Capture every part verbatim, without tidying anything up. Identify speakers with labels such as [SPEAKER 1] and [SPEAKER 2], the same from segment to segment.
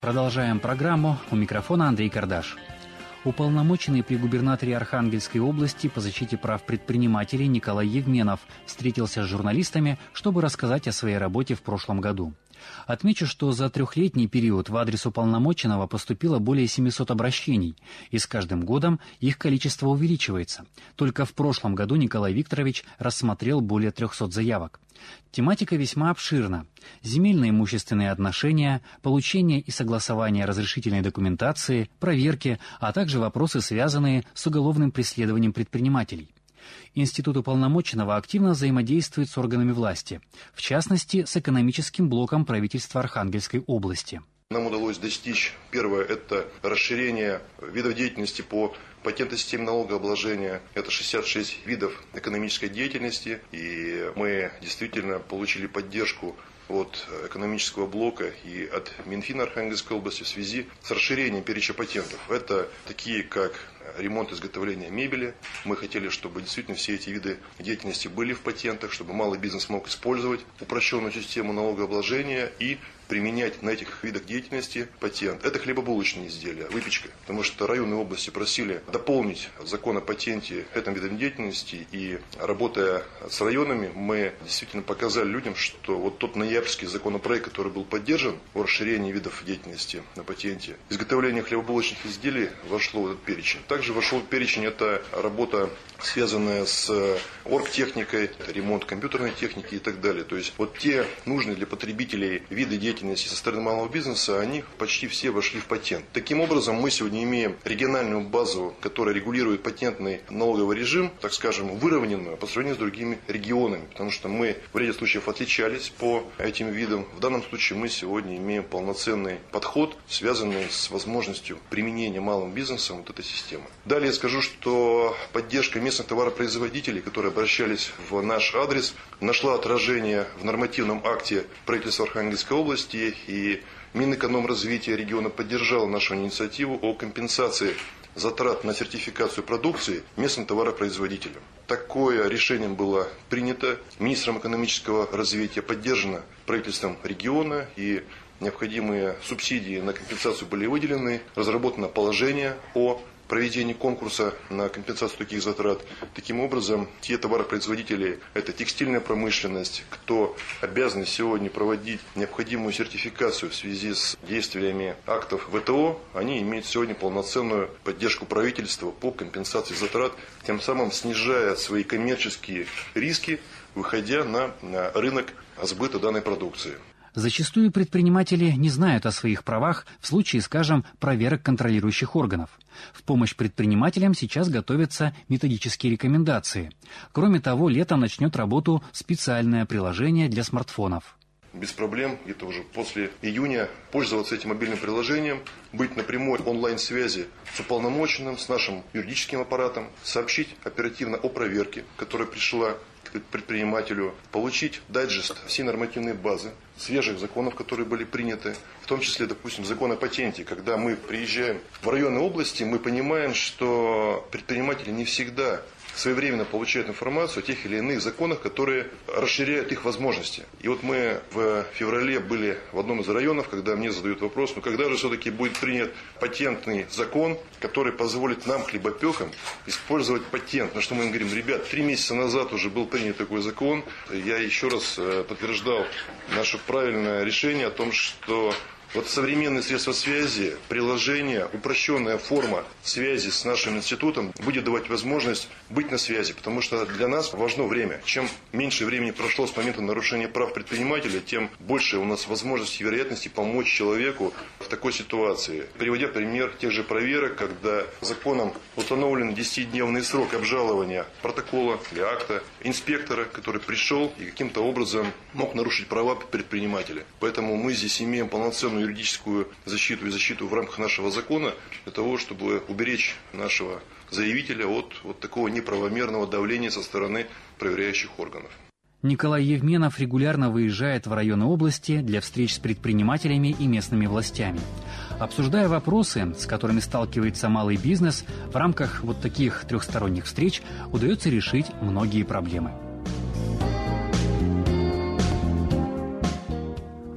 [SPEAKER 1] Продолжаем программу. У микрофона Андрей Кардаш. Уполномоченный при губернаторе Архангельской области по защите прав предпринимателей Николай Евменов встретился с журналистами, чтобы рассказать о своей работе в прошлом году. Отмечу, что за трехлетний период в адрес уполномоченного поступило более семисот обращений, и с каждым годом их количество увеличивается. Только в прошлом году Николай Викторович рассмотрел более трехсот заявок. Тематика весьма обширна. Земельно-имущественные отношения, получение и согласование разрешительной документации, проверки, а также вопросы, связанные с уголовным преследованием предпринимателей. Институт уполномоченного активно взаимодействует с органами власти, в частности, с экономическим блоком правительства Архангельской области.
[SPEAKER 2] Нам удалось достичь, первое, это расширение видов деятельности по патентной системе налогообложения. Это шестьдесят шесть видов экономической деятельности, и мы действительно получили поддержку от экономического блока и от Минфина Архангельской области в связи с расширением перечня патентов. Это такие, как ремонт, изготовление мебели. Мы хотели, чтобы действительно все эти виды деятельности были в патентах, чтобы малый бизнес мог использовать упрощенную систему налогообложения и применять на этих видах деятельности патент. Это хлебобулочные изделия, выпечка. Потому что районные области просили дополнить закон о патенте этим видом деятельности. И работая с районами, мы действительно показали людям, что вот тот ноябрьский законопроект, который был поддержан о расширении видов деятельности на патенте, изготовление хлебобулочных изделий вошло в этот перечень. Также вошел в перечень это работа, связанная с оргтехникой, ремонт компьютерной техники и так далее. То есть вот те нужные для потребителей виды деятельности со стороны малого бизнеса, они почти все вошли в патент. Таким образом, мы сегодня имеем региональную базу, которая регулирует патентный налоговый режим, так скажем, выровненную по сравнению с другими регионами. Потому что мы в ряде случаев отличались по этим видам. В данном случае мы сегодня имеем полноценный подход, связанный с возможностью применения малым бизнесом вот этой системы. Далее я скажу, что поддержка местных товаропроизводителей, которые обращались в наш адрес, нашла отражение в нормативном акте правительства Архангельской области, и Минэкономразвития региона поддержала нашу инициативу о компенсации затрат на сертификацию продукции местным товаропроизводителям. Такое решение было принято министром экономического развития, поддержано правительством региона, и необходимые субсидии на компенсацию были выделены, разработано положение о проведении конкурса на компенсацию таких затрат. Таким образом, те товаропроизводители, это текстильная промышленность, кто обязаны сегодня проводить необходимую сертификацию в связи с действиями актов ВТО, они имеют сегодня полноценную поддержку правительства по компенсации затрат, тем самым снижая свои коммерческие риски, выходя на рынок сбыта данной продукции.
[SPEAKER 1] Зачастую предприниматели не знают о своих правах в случае, скажем, проверок контролирующих органов. В помощь предпринимателям сейчас готовятся методические рекомендации. Кроме того, летом начнет работу специальное приложение для смартфонов.
[SPEAKER 2] Без проблем, где-то уже после июня, пользоваться этим мобильным приложением, быть на прямой онлайн-связи с уполномоченным, с нашим юридическим аппаратом, сообщить оперативно о проверке, которая пришла к предпринимателю, получить дайджест всей нормативной базы, свежих законов, которые были приняты, в том числе, допустим, закон о патенте. Когда мы приезжаем в районные области, мы понимаем, что предприниматели не всегда своевременно получают информацию о тех или иных законах, которые расширяют их возможности. И вот мы в феврале были в одном из районов, когда мне задают вопрос, ну когда же все-таки будет принят патентный закон, который позволит нам, хлебопекам, использовать патент. На что мы им говорим, ребят, три месяца назад уже был принят такой закон. Я еще раз подтверждал наше правильное решение о том, что вот современные средства связи, приложение, упрощенная форма связи с нашим институтом будет давать возможность быть на связи, потому что для нас важно время. Чем меньше времени прошло с момента нарушения прав предпринимателя, тем больше у нас возможности и вероятности помочь человеку в такой ситуации. Приводя пример тех же проверок, когда законом установлен десятидневный срок обжалования протокола или акта инспектора, который пришел и каким-то образом мог нарушить права предпринимателя. Поэтому мы здесь имеем полноценную юридическую защиту и защиту в рамках нашего закона для того, чтобы уберечь нашего заявителя от вот такого неправомерного давления со стороны проверяющих органов.
[SPEAKER 1] Николай Евменов регулярно выезжает в районы области для встреч с предпринимателями и местными властями. Обсуждая вопросы, с которыми сталкивается малый бизнес, в рамках вот таких трехсторонних встреч удается решить многие проблемы.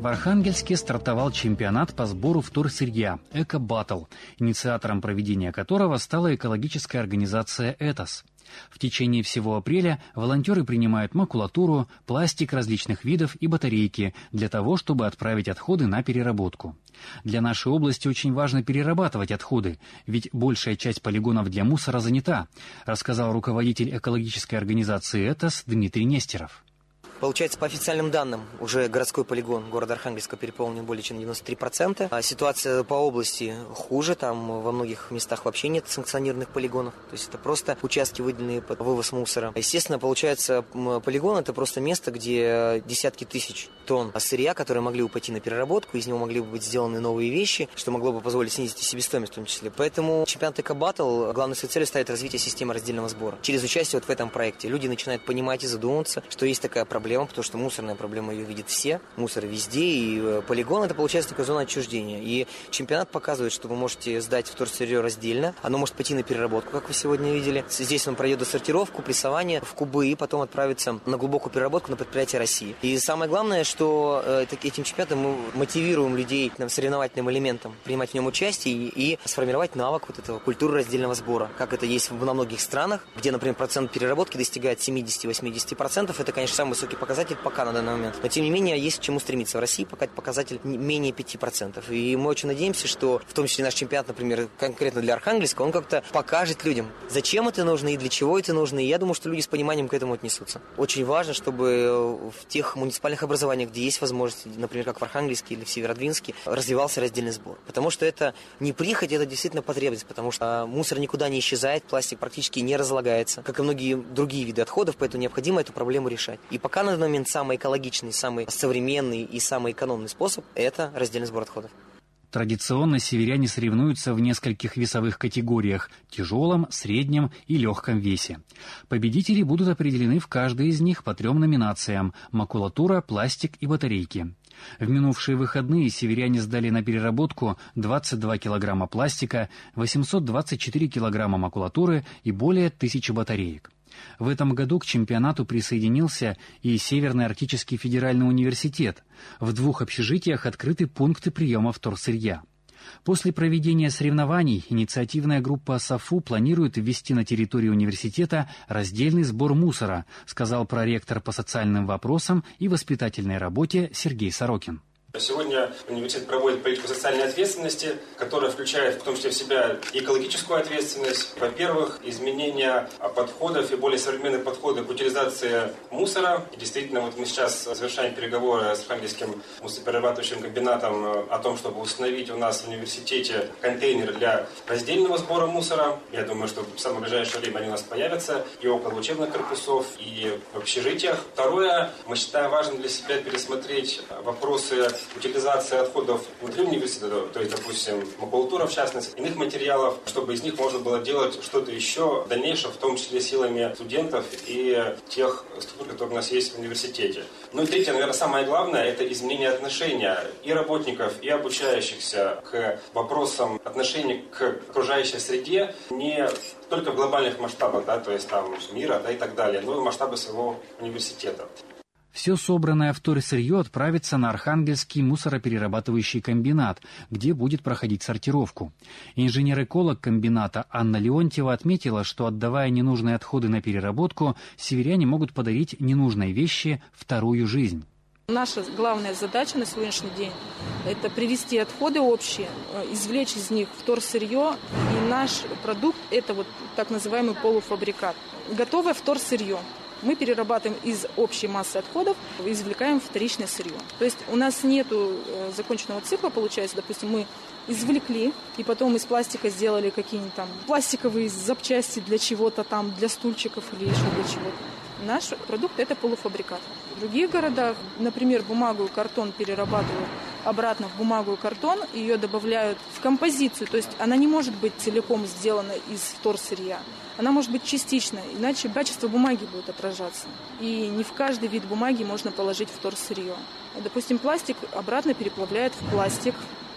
[SPEAKER 1] В Архангельске стартовал чемпионат по сбору вторсырья «Эко-Баттл», инициатором проведения которого стала экологическая организация «Этос». В течение всего апреля волонтеры принимают макулатуру, пластик различных видов и батарейки для того, чтобы отправить отходы на переработку. Для нашей области очень важно перерабатывать отходы, ведь большая часть полигонов для мусора занята, рассказал руководитель экологической организации «Этос» Дмитрий Нестеров.
[SPEAKER 3] Получается, по официальным данным, уже городской полигон города Архангельска переполнен более чем девяносто три процента. А ситуация по области хуже, там во многих местах вообще нет санкционированных полигонов. То есть это просто участки, выделенные под вывоз мусора. Естественно, получается, полигон – это просто место, где десятки тысяч тонн сырья, которые могли бы пойти на переработку, из него могли бы быть сделаны новые вещи, что могло бы позволить снизить и себестоимость в том числе. Поэтому чемпионат «Эко-Баттл» главной своей целью ставит развитие системы раздельного сбора. Через участие вот в этом проекте люди начинают понимать и задумываться, что есть такая проблема, потому что мусорная проблема, ее видят все, мусор везде, и полигон – это, получается, такая зона отчуждения. И чемпионат показывает, что вы можете сдать вторсырье раздельно, оно может пойти на переработку, как вы сегодня видели. Здесь он пройдет досортировку, прессование в кубы и потом отправится на глубокую переработку на предприятие России. И самое главное, что этим чемпионатом мы мотивируем людей соревновательным элементом принимать в нем участие и сформировать навык вот этого культуры раздельного сбора. Как это есть на многих странах, где, например, процент переработки достигает семьдесят-восемьдесят процентов. Это, конечно, самый высокий показатель пока на данный момент. Но, тем не менее, есть к чему стремиться. В России пока показатель менее пяти процентов. И мы очень надеемся, что в том числе наш чемпионат, например, конкретно для Архангельска, он как-то покажет людям, зачем это нужно и для чего это нужно. И я думаю, что люди с пониманием к этому отнесутся. Очень важно, чтобы в тех муниципальных образованиях, где есть возможность, например, как в Архангельске или в Северодвинске, развивался раздельный сбор. Потому что это не прихоть, это действительно потребность. Потому что мусор никуда не исчезает, пластик практически не разлагается, как и многие другие виды отходов, поэтому необходимо эту проблему решать. И пока на данный момент самый экологичный, самый современный и самый экономный способ – это раздельный сбор отходов.
[SPEAKER 1] Традиционно северяне соревнуются в нескольких весовых категориях – тяжелом, среднем и легком весе. Победители будут определены в каждой из них по трем номинациям – макулатура, пластик и батарейки. В минувшие выходные северяне сдали на переработку двадцать два килограмма пластика, восемьсот двадцать четыре килограмма макулатуры и более тысячи батареек. В этом году к чемпионату присоединился и Северный Арктический федеральный университет. В двух общежитиях открыты пункты приема вторсырья. После проведения соревнований инициативная группа САФУ планирует ввести на территории университета раздельный сбор мусора, сказал проректор по социальным вопросам и воспитательной работе Сергей Сорокин.
[SPEAKER 4] Сегодня университет проводит политику социальной ответственности, которая включает в том числе в себя экологическую ответственность. Во-первых, изменение подходов и более современные подходы к утилизации мусора. И действительно, вот мы сейчас завершаем переговоры с Архангельским мусороперерабатывающим комбинатом о том, чтобы установить у нас в университете контейнеры для раздельного сбора мусора. Я думаю, что в самое ближайшее время они у нас появятся и около учебных корпусов, и в общежитиях. Второе, мы считаем важным для себя пересмотреть вопросы утилизация отходов внутри университета, то есть, допустим, макулатура, в частности, иных материалов, чтобы из них можно было делать что-то еще в дальнейшем, в том числе силами студентов и тех структур, которые у нас есть в университете. Ну и третье, наверное, самое главное, это изменение отношения и работников, и обучающихся к вопросам отношения к окружающей среде не только в глобальных масштабах, да, то есть там мира, да, и так далее, но и в масштабах своего университета.
[SPEAKER 1] Все собранное вторсырье отправится на Архангельский мусороперерабатывающий комбинат, где будет проходить сортировку. Инженер-эколог комбината Анна Леонтьева отметила, что, отдавая ненужные отходы на переработку, северяне могут подарить ненужные вещи вторую жизнь.
[SPEAKER 5] Наша главная задача на сегодняшний день – это привести отходы общие, извлечь из них вторсырье, и наш продукт – это вот так называемый полуфабрикат. Готовое вторсырье мы перерабатываем из общей массы отходов, извлекаем вторичное сырье. То есть у нас нет законченного цикла, получается, допустим, мы извлекли, и потом из пластика сделали какие-нибудь там пластиковые запчасти для чего-то там, для стульчиков или еще для чего-то. Наш продукт – это полуфабрикат. В других городах, например, бумагу и картон перерабатывают обратно в бумагу и картон, ее добавляют в композицию, то есть она не может быть целиком сделана из вторсырья. Она может быть частично, иначе качество бумаги будет отражаться. И не в каждый вид бумаги можно положить вторсырье. Допустим, пластик обратно переплавляют в пластик.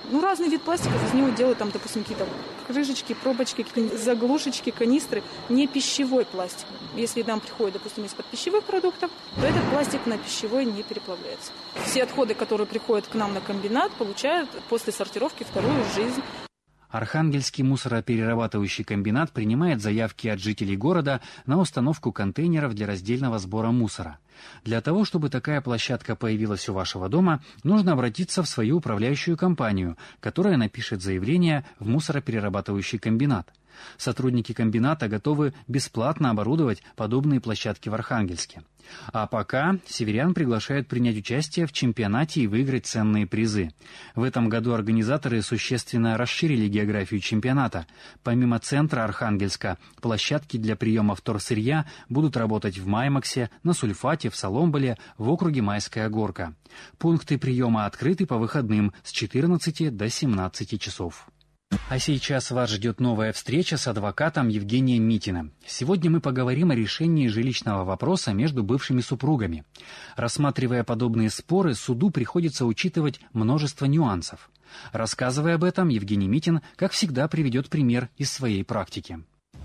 [SPEAKER 5] Ну, разный вид пластиков, из него делают, там, допустим, какие-то крышечки, пробочки, какие-то заглушечки, канистры, не пищевой пластик. Если нам приходит, допустим, из-под пищевых продуктов, то этот пластик на пищевой не переплавляется. Все отходы, которые приходят к нам на комбинат, получают после сортировки вторую жизнь.
[SPEAKER 1] Архангельский мусороперерабатывающий комбинат принимает заявки от жителей города на установку контейнеров для раздельного сбора мусора. Для того, чтобы такая площадка появилась у вашего дома, нужно обратиться в свою управляющую компанию, которая напишет заявление в мусороперерабатывающий комбинат. Сотрудники комбината готовы бесплатно оборудовать подобные площадки в Архангельске. А пока северян приглашают принять участие в чемпионате и выиграть ценные призы. В этом году организаторы существенно расширили географию чемпионата. Помимо центра Архангельска, площадки для приема вторсырья будут работать в Маймаксе, на Сульфате, в Соломболе, в округе Майская Горка. Пункты приема открыты по выходным с четырнадцати до семнадцати часов. А сейчас вас ждет новая встреча с адвокатом Евгением Митиным. Сегодня мы поговорим о решении жилищного вопроса между бывшими супругами. Рассматривая подобные споры, суду приходится учитывать множество нюансов. Рассказывая об этом, Евгений Митин, как всегда, приведет пример из своей практики.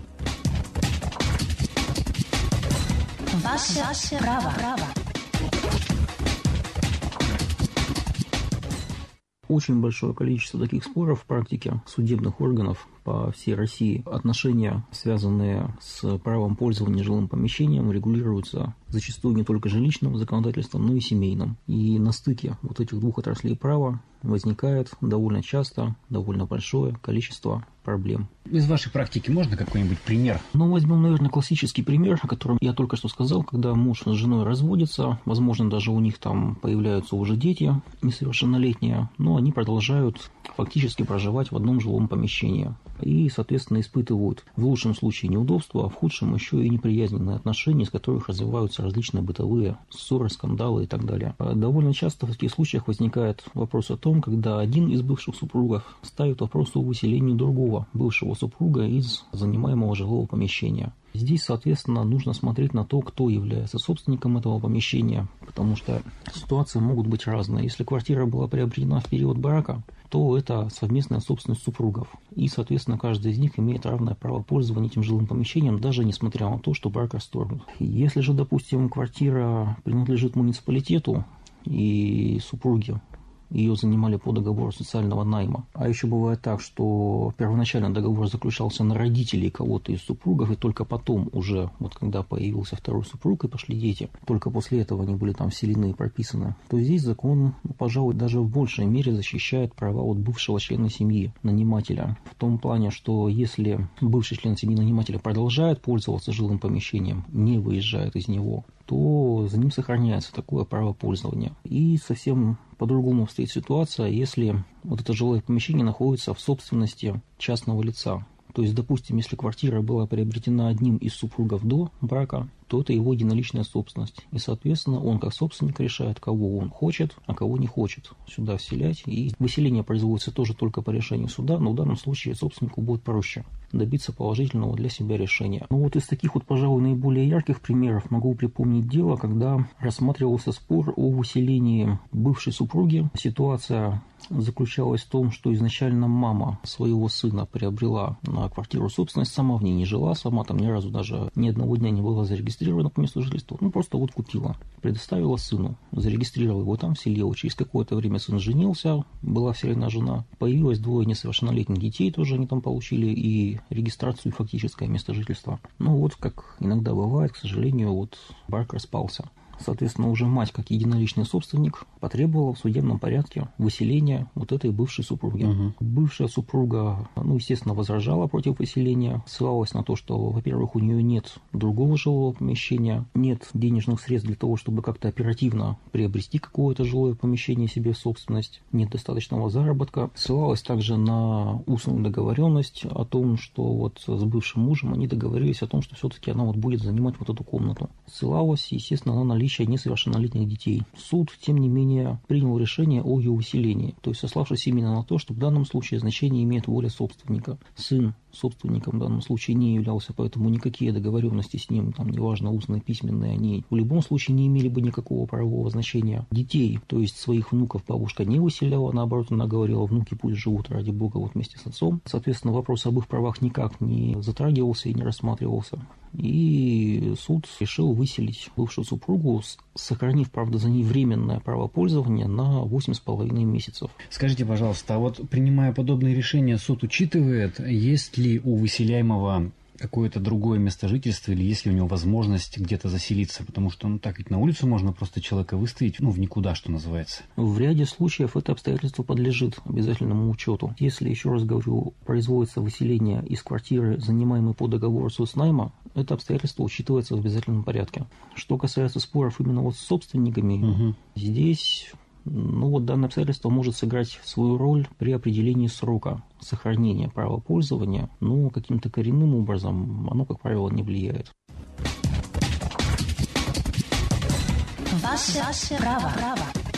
[SPEAKER 6] Ваше право.
[SPEAKER 7] Очень большое количество таких споров в практике судебных органов по всей России. Отношения, связанные с правом пользования жилым помещением, регулируются зачастую не только жилищным законодательством, но и семейным. И на стыке вот этих двух отраслей права возникает довольно часто довольно большое количество проблем.
[SPEAKER 1] Из вашей практики можно какой-нибудь пример?
[SPEAKER 7] Ну, возьмем, наверное, классический пример, о котором я только что сказал, когда муж с женой разводятся, возможно, даже у них там появляются уже дети несовершеннолетние, но они продолжают фактически проживать в одном жилом помещении. И, соответственно, испытывают в лучшем случае неудобства, а в худшем еще и неприязненные отношения, из которых развиваются различные бытовые ссоры, скандалы и так далее. Довольно часто в таких случаях возникает вопрос о том, когда один из бывших супругов ставит вопрос о выселении другого бывшего супруга из занимаемого жилого помещения. Здесь, соответственно, нужно смотреть на то, кто является собственником этого помещения, потому что ситуации могут быть разные. Если квартира была приобретена в период брака, то это совместная собственность супругов. И, соответственно, каждый из них имеет равное право пользования этим жилым помещением, даже несмотря на то, что брак расторгнут. Если же, допустим, квартира принадлежит муниципалитету, и супруги ее занимали по договору социального найма. А еще бывает так, что первоначально договор заключался на родителей кого-то из супругов, и только потом уже, вот когда появился второй супруг и пошли дети, только после этого они были там вселены и прописаны, то здесь закон, ну, пожалуй, даже в большей мере защищает права от бывшего члена семьи, нанимателя. В том плане, что если бывший член семьи нанимателя продолжает пользоваться жилым помещением, не выезжает из него, то за ним сохраняется такое право пользования. И совсем по-другому стоит ситуация, если вот это жилое помещение находится в собственности частного лица. То есть, допустим, если квартира была приобретена одним из супругов до брака, то это его единоличная собственность. И, соответственно, он как собственник решает, кого он хочет, а кого не хочет сюда вселять. И выселение производится тоже только по решению суда, но в данном случае собственнику будет проще добиться положительного для себя решения. Ну вот из таких вот, пожалуй, наиболее ярких примеров могу припомнить дело, когда рассматривался спор о выселении бывшей супруги. Ситуация заключалась в том, что изначально мама своего сына приобрела на квартиру собственность, сама в ней не жила, сама там ни разу даже ни одного дня не была зарегистрирована по месту жительства, ну просто вот купила, предоставила сыну, зарегистрировала его там, вселила. Через какое-то время сын женился, была вселена жена, появилось двое несовершеннолетних детей, тоже они там получили и регистрацию, и фактическое место жительства. Ну вот, как иногда бывает, к сожалению, вот брак распался. Соответственно, уже мать, как единоличный собственник, потребовала в судебном порядке выселения вот этой бывшей супруги. Угу. Бывшая супруга, ну, естественно, возражала против выселения, ссылалась на то, что, во-первых, у нее нет другого жилого помещения, нет денежных средств для того, чтобы как-то оперативно приобрести какое-то жилое помещение себе в собственность, нет достаточного заработка. Ссылалась также на устную договоренность о том, что вот с бывшим мужем они договорились о том, что все-таки она вот будет занимать вот эту комнату. Ссылалась, естественно, на наличие наличия несовершеннолетних детей. Суд, тем не менее, принял решение о ее усилении, то есть сославшись именно на то, что в данном случае значение имеет воля собственника. Сын собственником в данном случае не являлся, поэтому никакие договоренности с ним, там, неважно, устные, письменные, они в любом случае не имели бы никакого правового значения. Детей, то есть своих внуков, бабушка не выселяла, наоборот, она говорила, внуки пусть живут, ради бога, вот вместе с отцом. Соответственно, вопрос об их правах никак не затрагивался и не рассматривался. И суд решил выселить бывшую супругу, сохранив, правда, за ней временное право пользования на восемь с половиной месяцев.
[SPEAKER 1] Скажите, пожалуйста, а вот принимая подобные решения, суд учитывает, есть ли у выселяемого какое-то другое место жительства или есть ли у него возможность где-то заселиться? Потому что, ну, так ведь на улицу можно просто человека выставить, ну, в никуда, что называется.
[SPEAKER 7] В ряде случаев это обстоятельство подлежит обязательному учету. Если, еще раз говорю, производится выселение из квартиры, занимаемой по договору соцнайма, это обстоятельство учитывается в обязательном порядке. Что касается споров именно вот с собственниками, угу. здесь... Ну вот данное обстоятельство может сыграть свою роль при определении срока сохранения права пользования, но каким-то коренным образом оно, как правило, не влияет.
[SPEAKER 6] Ваше, ваше право. право.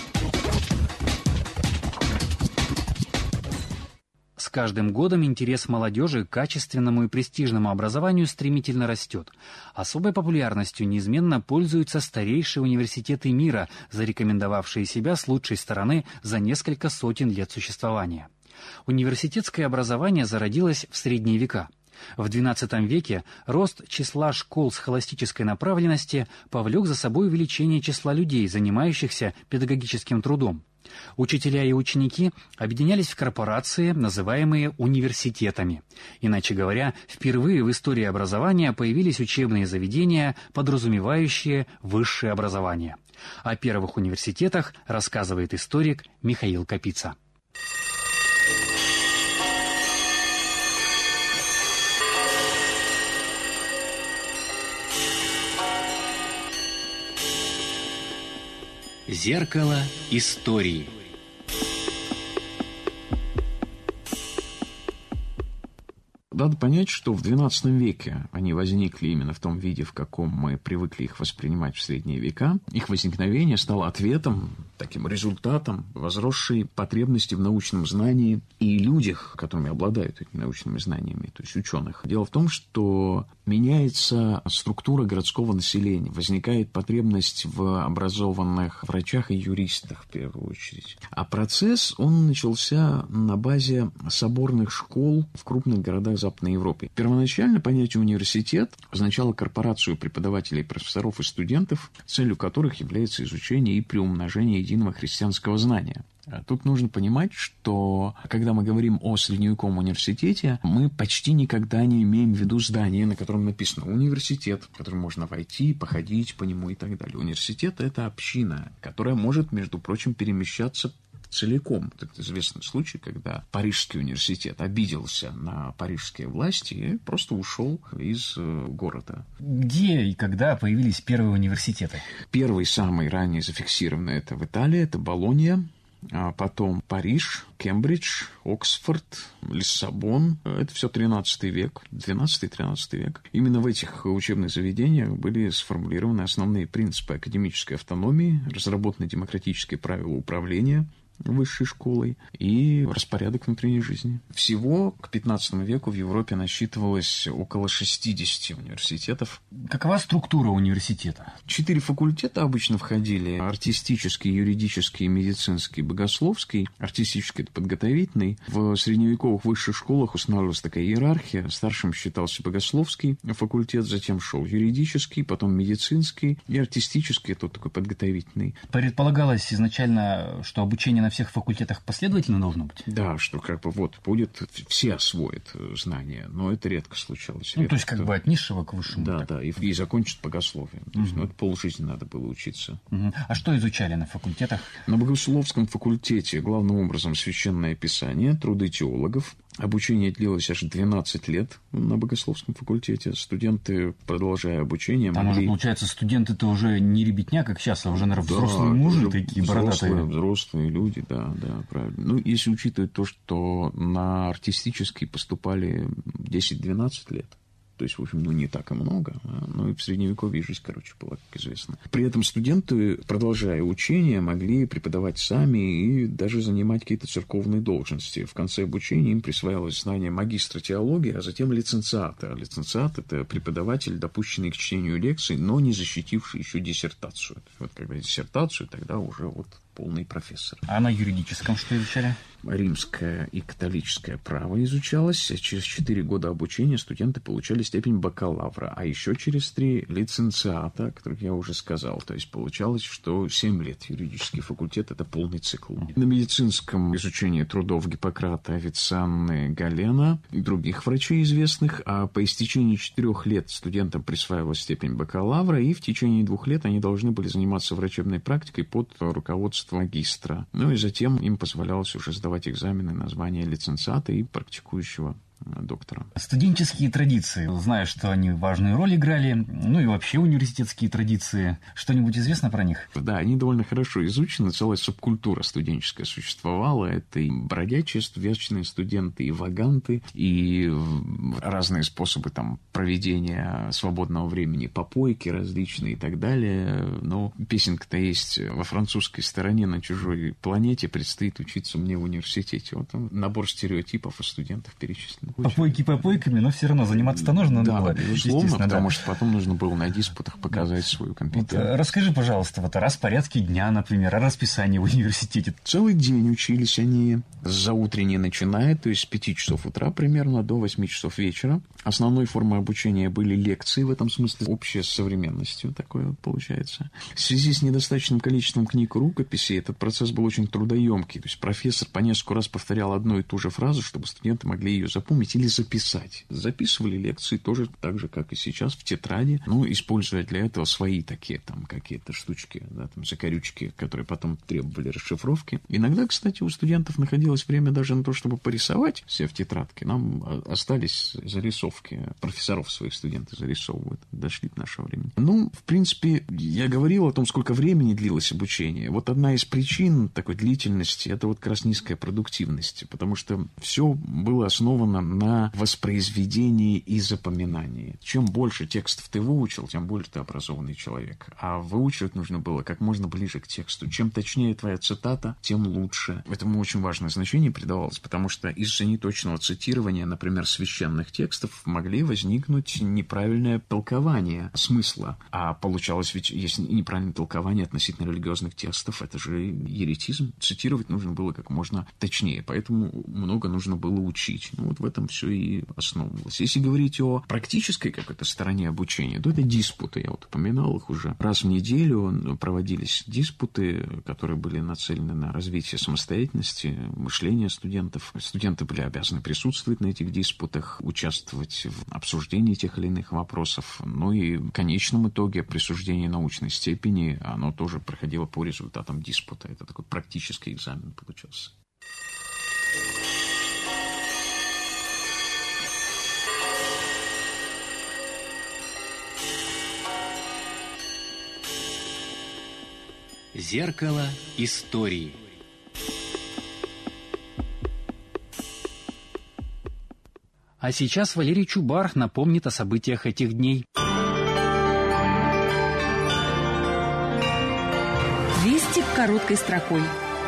[SPEAKER 1] С каждым годом интерес молодежи к качественному и престижному образованию стремительно растет. Особой популярностью неизменно пользуются старейшие университеты мира, зарекомендовавшие себя с лучшей стороны за несколько сотен лет существования. Университетское образование зародилось в средние века. В двенадцатом веке рост числа школ схоластической направленности повлек за собой увеличение числа людей, занимающихся педагогическим трудом. Учителя и ученики объединялись в корпорации, называемые университетами. Иначе говоря, впервые в истории образования появились учебные заведения, подразумевающие высшее образование. О первых университетах рассказывает историк Михаил Капица. Зеркало истории.
[SPEAKER 8] Надо понять, что в двенадцатом веке они возникли именно в том виде, в каком мы привыкли их воспринимать в средние века. Их возникновение стало ответом, таким результатом возросшей потребности в научном знании и людях, которыми обладают этими научными знаниями, то есть ученых. Дело в том, что меняется структура городского населения, возникает потребность в образованных врачах и юристах в первую очередь. А процесс, он начался на базе соборных школ в крупных городах Западной Европы. Первоначально понятие университет означало корпорацию преподавателей, профессоров и студентов, целью которых является изучение и приумножение единого христианского знания. Тут нужно понимать, что когда мы говорим о средневековом университете, мы почти никогда не имеем в виду здание, на котором написано «университет», в который можно войти, походить по нему и так далее. Университет – это община, которая может, между прочим, перемещаться целиком. Это известный случай, когда Парижский университет обиделся на парижские власти и просто ушел из города.
[SPEAKER 1] Где и когда появились первые университеты?
[SPEAKER 8] Первый, самый ранее зафиксированный, это в Италии, это Болонья. А потом Париж, Кембридж, Оксфорд, Лиссабон. Это все тринадцатый век, двенадцатый-тринадцатый век. Именно в этих учебных заведениях были сформулированы основные принципы академической автономии, разработаны демократические правила управления высшей школой и распорядок внутренней жизни. Всего к пятнадцатому веку в Европе насчитывалось около шестидесяти университетов.
[SPEAKER 1] Какова структура университета?
[SPEAKER 8] Четыре факультета обычно входили: артистический, юридический, медицинский, богословский. Артистический – это подготовительный. В средневековых высших школах устанавливалась такая иерархия. Старшим считался богословский факультет, затем шел юридический, потом медицинский и артистический – это такой подготовительный.
[SPEAKER 1] Предполагалось изначально, что обучение на всех факультетах последовательно должно быть?
[SPEAKER 8] Да, что как бы вот будет, все освоят знания, но это редко случалось.
[SPEAKER 1] Ну,
[SPEAKER 8] редко
[SPEAKER 1] то есть как
[SPEAKER 8] кто...
[SPEAKER 1] бы от низшего к высшему.
[SPEAKER 8] Да,
[SPEAKER 1] так.
[SPEAKER 8] да, и, и закончат богословием. То есть, угу. ну, это полжизни надо было учиться.
[SPEAKER 1] Угу. А что изучали на факультетах?
[SPEAKER 8] На богословском факультете главным образом священное писание, труды теологов. Обучение длилось аж двенадцать лет на богословском факультете. Студенты, продолжая обучение,
[SPEAKER 1] Там
[SPEAKER 8] могли...
[SPEAKER 1] уже, получается, студенты-то уже не ребятня, как сейчас, а уже, наверное,
[SPEAKER 8] да,
[SPEAKER 1] взрослые мужи такие бородатые.
[SPEAKER 8] Взрослые, взрослые люди, да, да, правильно. Ну, если учитывать то, что на артистический поступали десять-двенадцать лет, То есть, в общем, ну, не так и много. Но и в Средневековье жизнь, короче, была, как известно. При этом студенты, продолжая учение, могли преподавать сами и даже занимать какие-то церковные должности. В конце обучения им присваивалось звание магистра теологии, а затем лиценциата. А лиценциат – это преподаватель, допущенный к чтению лекций, но не защитивший еще диссертацию. Вот когда диссертацию, тогда уже вот полный профессор.
[SPEAKER 1] А на юридическом что изучали?
[SPEAKER 8] Римское и католическое право изучалось. Через четыре года обучения студенты получали степень бакалавра, а еще через три лиценциата, о которых я уже сказал. То есть получалось, что семь лет юридический факультет – это полный цикл. На медицинском изучении трудов Гиппократа, Авиценны, Галена и других врачей известных, а по истечении четырех лет студентам присваивалась степень бакалавра, и в течение двух лет они должны были заниматься врачебной практикой под руководством магистра. Ну и затем им позволялось уже сдавать экзамены на звание лиценциата и практикующего доктора.
[SPEAKER 1] Студенческие традиции. Знаю, что они важную роль играли. Ну и вообще университетские традиции. Что-нибудь известно про них?
[SPEAKER 8] Да, они довольно хорошо изучены. Целая субкультура студенческая существовала. Это и бродячие вечные студенты, и ваганты, и разные способы там проведения свободного времени, попойки различные и так далее. Но песенка-то есть: во французской стороне на чужой планете предстоит учиться мне в университете. Вот там набор стереотипов у студентов перечислен.
[SPEAKER 1] Попойки попойками, но все равно заниматься-то нужно
[SPEAKER 8] да,
[SPEAKER 1] было.
[SPEAKER 8] Безусловно, потому
[SPEAKER 1] да.
[SPEAKER 8] что потом нужно было на диспутах показать свою компетентность.
[SPEAKER 1] Вот, расскажи, пожалуйста, вот о распорядке дня, например, о расписании в университете.
[SPEAKER 8] Целый день учились они, с заутренней начиная, то есть с пяти часов утра примерно до восьми часов вечера. Основной формой обучения были лекции, в этом смысле общее с современностью такое получается. В связи с недостаточным количеством книг и рукописей этот процесс был очень трудоемкий. То есть профессор по несколько раз повторял одну и ту же фразу, чтобы студенты могли ее запомнить или записать. Записывали лекции тоже так же, как и сейчас, в тетради, ну, используя для этого свои такие там какие-то штучки, да, там закорючки, которые потом требовали расшифровки. Иногда, кстати, у студентов находилось время даже на то, чтобы порисовать все в тетрадке. Нам остались зарисовки, профессоров своих студенты зарисовывают, дошли до нашего времени. Ну, в принципе, я говорил о том, сколько времени длилось обучение. Вот одна из причин такой длительности – это вот как раз низкая продуктивность, потому что все было основано на воспроизведении и запоминании. Чем больше текстов ты выучил, тем более ты образованный человек. А выучивать нужно было как можно ближе к тексту. Чем точнее твоя цитата, тем лучше. Этому очень важное значение придавалось, потому что из-за неточного цитирования, например, священных текстов, могли возникнуть неправильное толкование смысла. А получалось ведь, если неправильное толкование относительно религиозных текстов, это же еретизм. Цитировать нужно было как можно точнее, поэтому много нужно было учить. Ну, вот в этом все и основывалось. Если говорить о практической какой-то стороне обучения, то это диспуты. Я вот упоминал их уже. Раз в неделю проводились диспуты, которые были нацелены на развитие самостоятельности, мышления студентов. Студенты были обязаны присутствовать на этих диспутах, участвовать в обсуждении тех или иных вопросов. Ну и в конечном итоге присуждение научной степени, оно тоже проходило по результатам диспута. Это такой практический экзамен получался.
[SPEAKER 1] Зеркало истории. А сейчас Валерий Чубар напомнит о событиях этих дней.
[SPEAKER 6] Вести короткой строкой.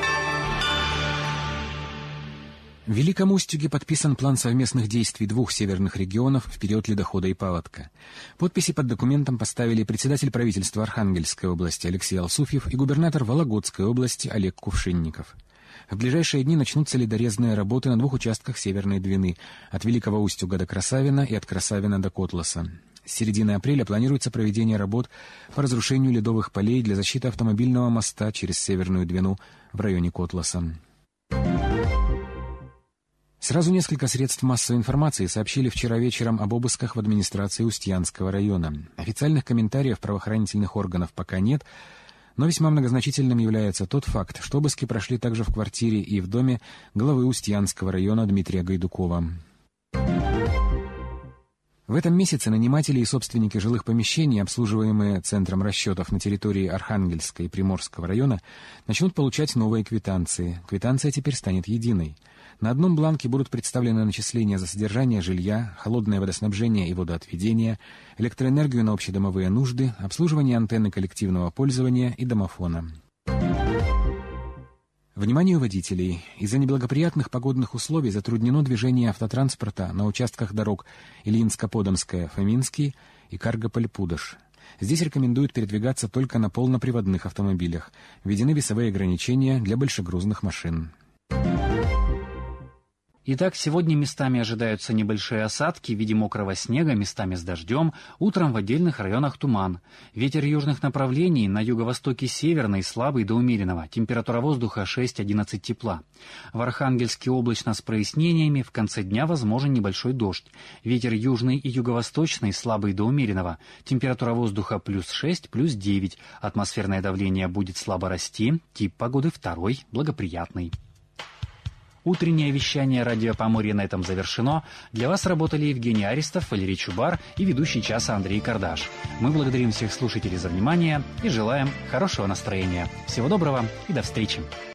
[SPEAKER 9] В Великом Устюге подписан план совместных действий двух северных регионов в период ледохода и паводка. Подписи под документом поставили председатель правительства Архангельской области Алексей Алсуфьев и губернатор Вологодской области Олег Кувшинников. В ближайшие дни начнутся ледорезные работы на двух участках Северной Двины – от Великого Устюга до Красавина и от Красавина до Котласа. С середины апреля планируется проведение работ по разрушению ледовых полей для защиты автомобильного моста через Северную Двину в районе Котласа. Сразу несколько средств массовой информации сообщили вчера вечером об обысках в администрации Устьянского района. Официальных комментариев правоохранительных органов пока нет, но весьма многозначительным является тот факт, что обыски прошли также в квартире и в доме главы Устьянского района Дмитрия Гайдукова. В этом месяце наниматели и собственники жилых помещений, обслуживаемые Центром расчетов на территории Архангельского и Приморского района, начнут получать новые квитанции. Квитанция теперь станет единой. На одном бланке будут представлены начисления за содержание жилья, холодное водоснабжение и водоотведение, электроэнергию на общедомовые нужды, обслуживание антенны коллективного пользования и домофона. Вниманию водителей! Из-за неблагоприятных погодных условий затруднено движение автотранспорта на участках дорог Ильинско-Подомская, Фоминский и Каргополь-Пудож. Здесь рекомендуют передвигаться только на полноприводных автомобилях. Введены весовые ограничения для большегрузных машин.
[SPEAKER 1] Итак, сегодня местами ожидаются небольшие осадки в виде мокрого снега, местами с дождем, утром в отдельных районах туман. Ветер южных направлений, на юго-востоке северный, слабый до умеренного, температура воздуха шесть-одиннадцать тепла. В Архангельске облачно с прояснениями, в конце дня возможен небольшой дождь. Ветер южный и юго-восточный, слабый до умеренного, температура воздуха плюс шесть, плюс девять, атмосферное давление будет слабо расти, тип погоды второй, благоприятный. Утреннее вещание радио Поморье на этом завершено. Для вас работали Евгений Аристов, Валерий Чубар и ведущий часа Андрей Кардаш. Мы благодарим всех слушателей за внимание и желаем хорошего настроения. Всего доброго и до встречи.